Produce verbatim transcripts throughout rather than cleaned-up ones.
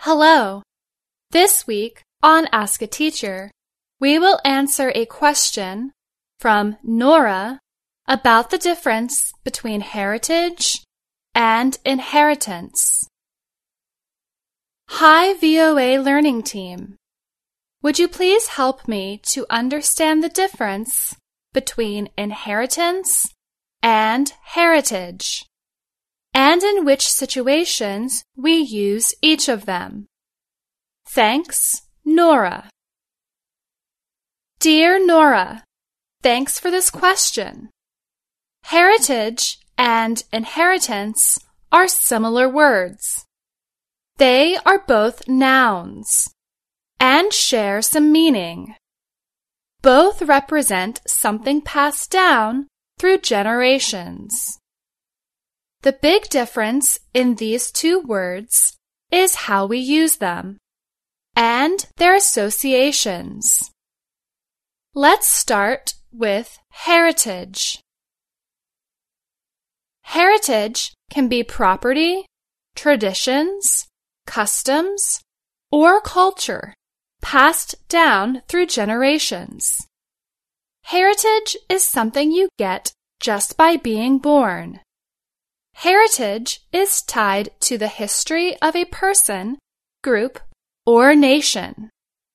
Hello! This week on Ask a Teacher, we will answer a question from Nora about the difference between heritage and inheritance. Hi V O A Learning Team! Would you please help me to understand the difference between inheritance and heritage, and in which situations we use each of them? Thanks, Nora. Dear Nora, thanks for this question. Heritage and inheritance are similar words. They are both nouns and share some meaning. Both represent something passed down through generations. The big difference in these two words is how we use them and their associations. Let's start with heritage. Heritage can be property, traditions, customs, or culture passed down through generations. Heritage is something you get just by being born. Heritage is tied to the history of a person, group, or nation.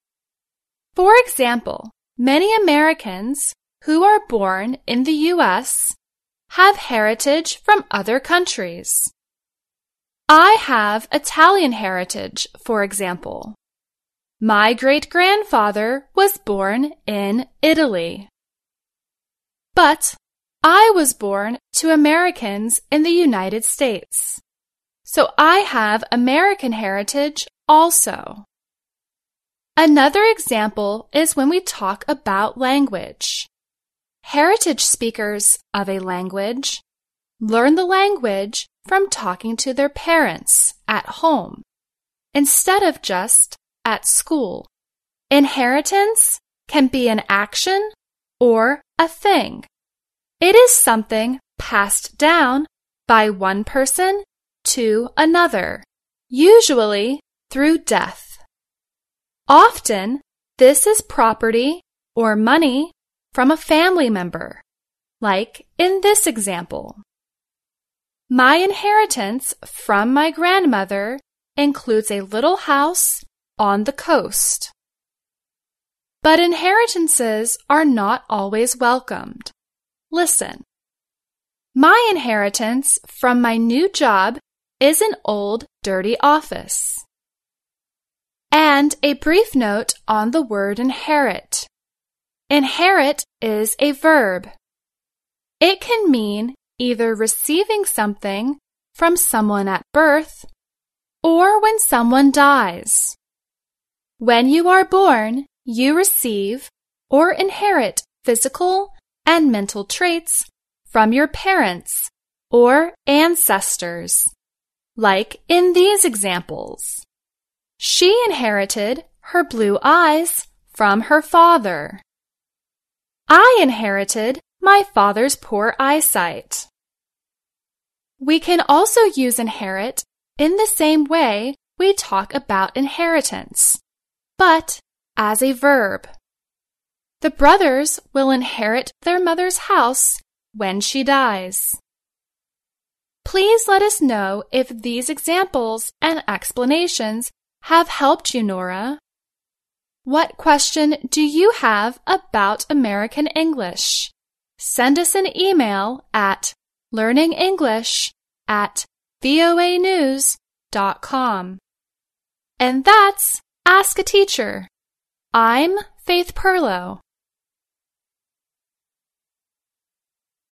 For example, many Americans who are born in the U S have heritage from other countries. I have Italian heritage, for example. My great-grandfather was born in Italy. But I was born to Americans in the United States, so I have American heritage also. Another example is when we talk about language. Heritage speakers of a language learn the language from talking to their parents at home instead of just at school. Inheritance can be an action or a thing. It is something passed down by one person to another, usually through death. Often, this is property or money from a family member, like in this example. My inheritance from my grandmother includes a little house on the coast. But inheritances are not always welcomed. Listen. My inheritance from my new job is an old, dirty office. And a brief note on the word inherit. Inherit is a verb. It can mean either receiving something from someone at birth or when someone dies. When you are born, you receive or inherit physical and mental traits from your parents or ancestors, like in these examples. She inherited her blue eyes from her father. I inherited my father's poor eyesight. We can also use inherit in the same way we talk about inheritance, but as a verb. The brothers will inherit their mother's house when she dies. Please let us know if these examples and explanations have helped you, Nora. What question do you have about American English? Send us an email at learningenglish at voa news dot com. And that's Ask a Teacher. I'm Faith Perlow.